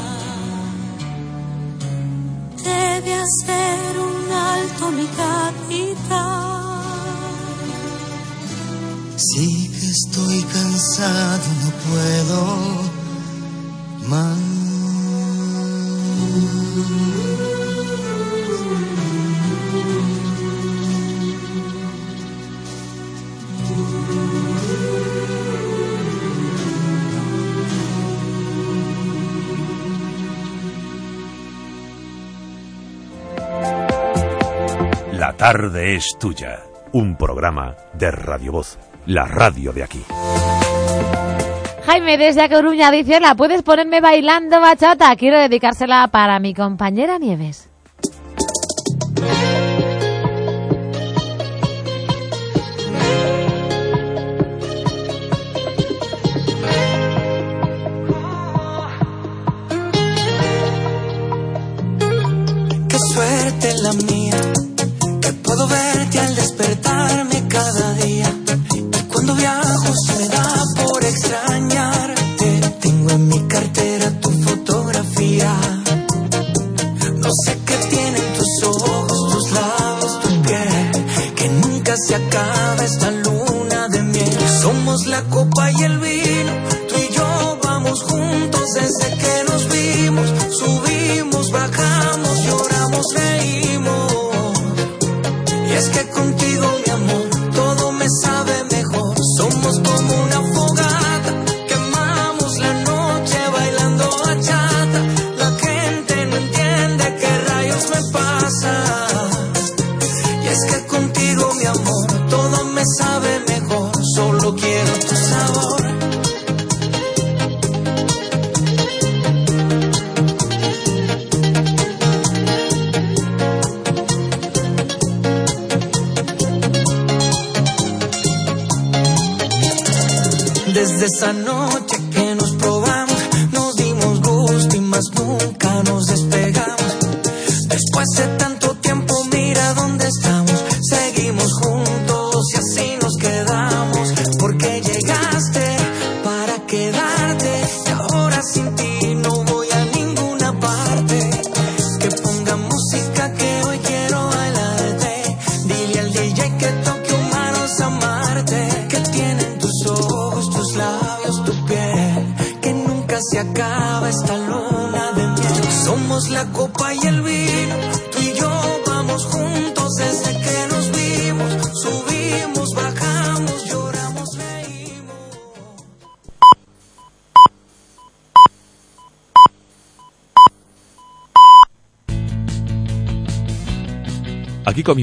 Debe hacer un alto, mi capitán. Sí que estoy cansado, no puedo más. La tarde es tuya. Un programa de Radio Voz, la radio de aquí. Jaime desde A Coruña dice: "La puedes ponerme bailando bachata. Quiero dedicársela para mi compañera Nieves". Qué suerte la mía, que puedo verte al despertarme cada día. Y cuando viajo se me da por extrañarte. Tengo en mi cartera tu fotografía. No sé qué tienen tus ojos, tus labios, tu piel, que nunca se acaba esta luna de miel. Somos la copa y el vino, tú y yo vamos juntos desde que nos vimos. Subimos, bajamos, lloramos, reímos. Y es que contigo, mi amor, todo me sabe mejor. Somos como una fogata, quemamos la noche bailando bachata. La gente no entiende qué rayos me pasa. Y es que contigo, mi amor, todo me sabe mejor. Solo quiero tu sabor. Desde esa noche que nos probamos, nos dimos gusto y más nunca nos despegamos. Después de tanto tiempo, mira dónde estamos. Seguimos juntos y así nos quedamos. Porque llegaste para quedarte y ahora sin ti no voy a ninguna parte. Que ponga música que hoy quiero bailarte. Dile al DJ que toque humanos amarte. Que tienen tus ojos, tus labios, tu piel, que nunca se acaba esta luna de miel. Somos la copa y el vino, tú y yo vamos juntos desde que nos vimos. Subimos, bajamos, lloramos, reímos. Aquí comienza